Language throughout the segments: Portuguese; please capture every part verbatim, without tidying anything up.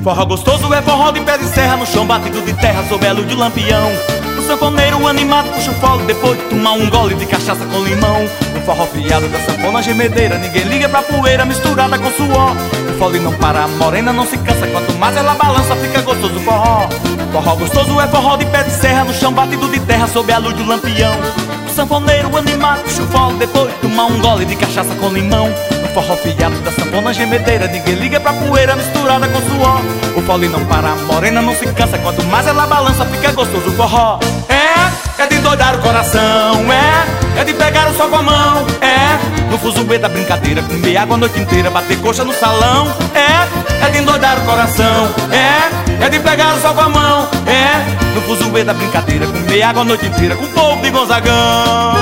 Forró gostoso é forró de pé de serra, no chão batido de terra sob a luz de lampião. O sanfoneiro animado puxa o fole depois de tomar um gole de cachaça com limão. No forró fiado da sanfona gemedeira, ninguém liga pra poeira misturada com suor. O fole não para, a morena não se cansa, quanto mais ela balança fica gostoso o forró. Forró gostoso é forró de pé de serra, no chão batido de terra sob a luz do lampião. O sanfoneiro animado puxa o fole depois de tomar um gole de cachaça com limão. No forró fiado da sanfona gemedeira, ninguém liga pra poeira misturada com suor. O fole não para, a morena não se cansa, quanto mais ela balança fica gostoso o forró. É, é de doidar o coração, é, é de pegar o sol com a mão, é, no fuzuê da brincadeira, comer água a noite inteira, bater coxa no salão. É, é de doidar o coração, é, é de pegar o sol com a mão, é, no fuzuê da brincadeira, comer água a noite inteira com o povo de Gonzagão.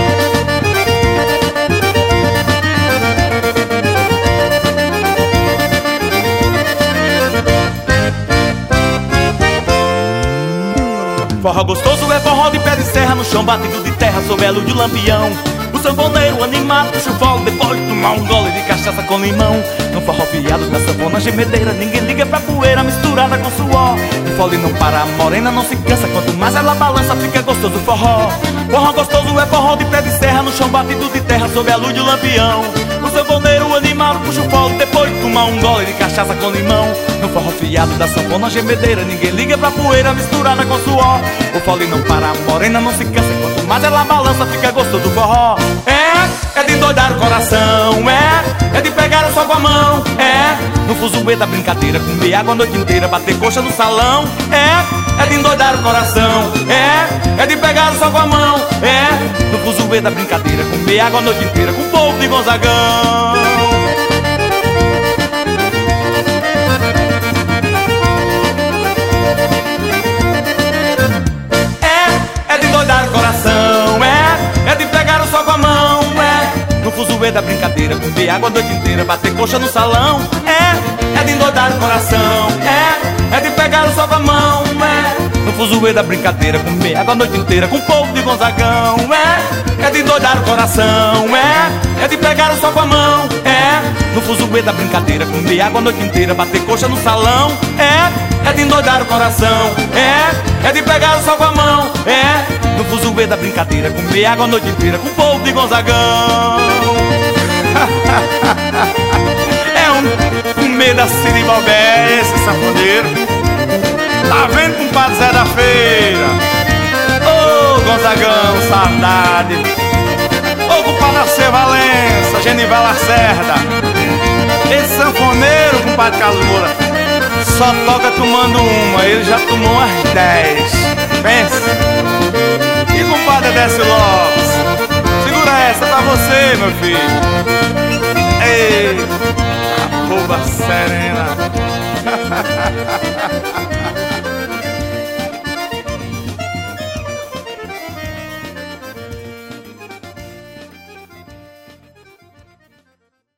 Forró gostoso é forró de pé de serra, no chão batido de terra sob a luz de lampião. O sanfoneiro animado puxa o fole depois de tomar um gole de cachaça com limão. No forró fiado da sanfona gemedeira, ninguém liga pra poeira misturada com suor. O fole não para, a morena não se cansa, quanto mais ela balança fica gostoso o forró. Forró gostoso é forró de pé de serra, no chão batido de terra sob a luz de lampião. O sanfoneiro animado puxa o fole depois de tomar um gole de cachaça com limão. No forró fiado da sanfona gemedeira, ninguém liga pra poeira misturada com suor. O fole não para, a morena não se cansa, quanto mais ela balança fica gostoso o forró. É, é de doidar o coração, é, é de pegar o sol com a mão, é, no fuzuê da brincadeira, comer água a noite inteira, bater coxa no salão. É, é de doidar o coração, é, é de pegar o sol com a mão, é, no fuzuê da brincadeira, comer água a noite inteira com o povo de Gonzagão. Fuzuê da brincadeira, comer água a noite inteira, bater coxa no salão. É, é de endoidar o coração, é, é de pegar o sol com a mão, é, no fuzuê da brincadeira, comer água a noite inteira com o povo de Gonzagão. É, é de endoidar o coração, é, é de pegar o sol com a mão, é, no fuzuê da brincadeira, comer água a noite inteira, bater coxa no salão. É, é de endoidar o coração, é, é de pegar o sol com a mão, é, no fuzuê da brincadeira, comer água a noite inteira com o povo de Gonzagão. É um, um meio da Siribalbé, esse sanfoneiro. Tá vendo, compadre Zé da Feira? Ô, oh, Gonzagão, saudade. Ô, oh, compadre Arceu Valença, Genival Lacerda. Esse sanfoneiro, compadre Carlos Moura, só toca tomando uma, ele já tomou umas dez. Pensa. E compadre Décio Lopes, segura essa pra você, meu filho. Ei, a boba serena.